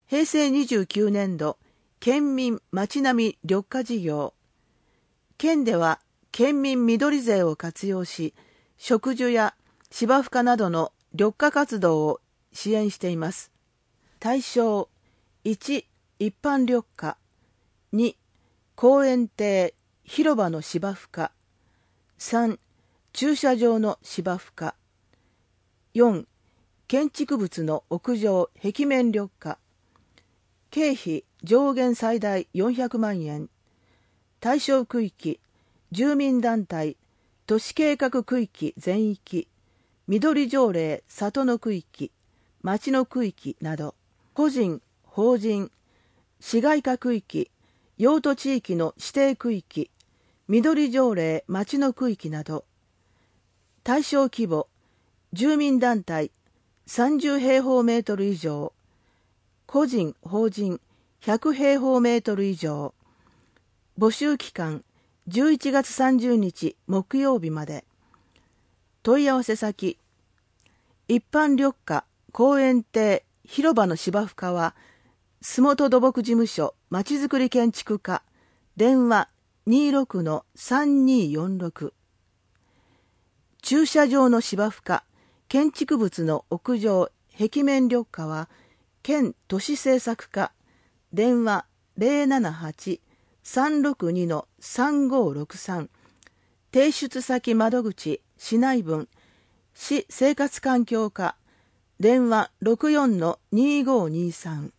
平成29年度県民町並み緑化事業。県では県民緑税を活用し、植樹や芝生化などの緑化活動を支援しています。対象1、一般緑化。2、公園庭、広場の芝生化。3、駐車場の芝生化。4、建築物の屋上壁面緑化。経費上限最大400万円。対象区域、住民団体、都市計画区域全域、緑条例里の区域、町の区域など、個人、法人、市街化区域、用途地域の指定区域、緑条例町の区域など、対象規模、住民団体30平方メートル以上、個人・法人100平方メートル以上。募集期間11月30日木曜日まで。問い合わせ先、一般緑化公園庭広場の芝生化は洲本土木事務所まちづくり建築課、電話 26-3246。駐車場の芝生化建築物の屋上壁面緑化は県都市政策課、電話 078-362-3563。提出先窓口市内分市生活環境課、電話 64-2523。